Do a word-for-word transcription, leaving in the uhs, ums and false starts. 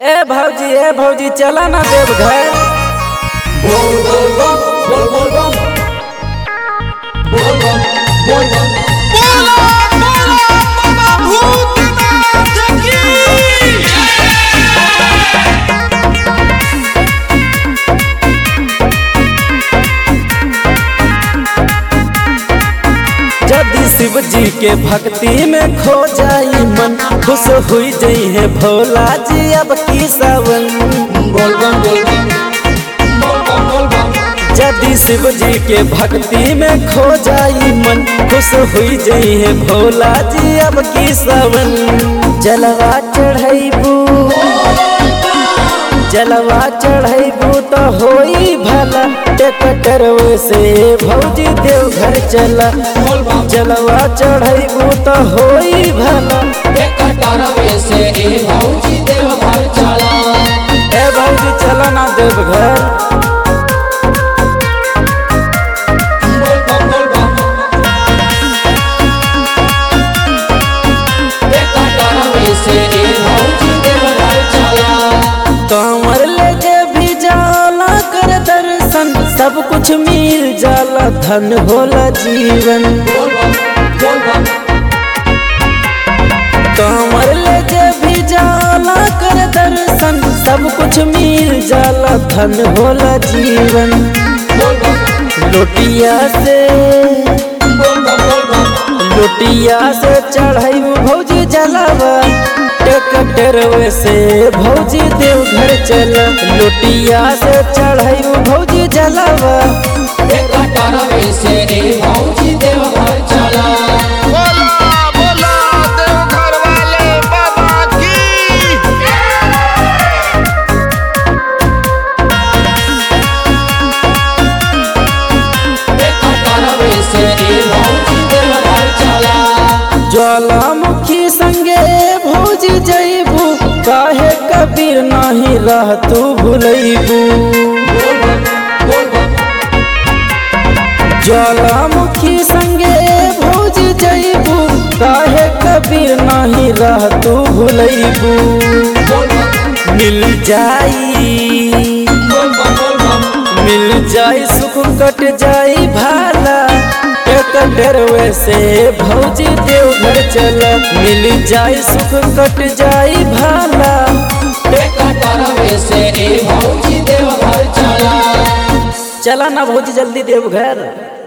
ए भौजी ए भौजी चला ना देवघर। बोल बोल बम बोल बोल बम बोल बम बोल बम बोला बोला बाबा भूतनाथ की यदि शिव जी के भक्ति में खो जाई मन, खुश हुई जई है भोला जी अब की सावन। बोल बम बोल बम बोल बम बोल बम यदि शिव जी के भक्ति में खो जाई मन, खुश हुई जई है भोला जी अब की सावन। जलवा चढ़ैबू जलवा चढ़ैबू तो होई भला, टेकटर से भौजी देवघर चला। बोल बम जलवा चढ़ैबू तो होई भला। टेकटर से ए भौजी देवघर चला। ए भौजी चला ना देवघर। बोल बम बोल बम टेकटर से ए भौजी देवघर चला। कांवर ले जे भी जाला कर दर्शन, सब कुछ मिल जाला धन होला जीवन। बोल बम बोल बम कांवर ले जे भी जाला कर दर्शन, सब कुछ मिल जाला धन होला जीवन। बोल बम लोटिया से बोल बम बोल बम लोटिया से चढ़ाई भौजी जलावा, टेकटर से भौजी देवघर चला। लोटिया से चढ़ाई भौजी जलावा। टेकटर से ए भौजी देवघर चला। बोला बोला देवघर वाले बाबा की टेकटर से ए भौजी देवघर चला। ज्वालामुखी संगे भौजी जैबू, काहे कबीर नाही रह तू भूलैबू। बोल बम बोल बम ज्वालामुखी संगे भौजी जैबू, काहे कबीर नाही रह तू भूलैबू। बोल बम मिल जाई बोल बम बोल बम मिल जाई सुख कट जाई भाला, टेकटर से भौजी देवघर चला। मिल जाई सुख कट जाई भाला। टेकटर से ए भौजी देवघर चला। चला ना भौजी जल्दी देवघर।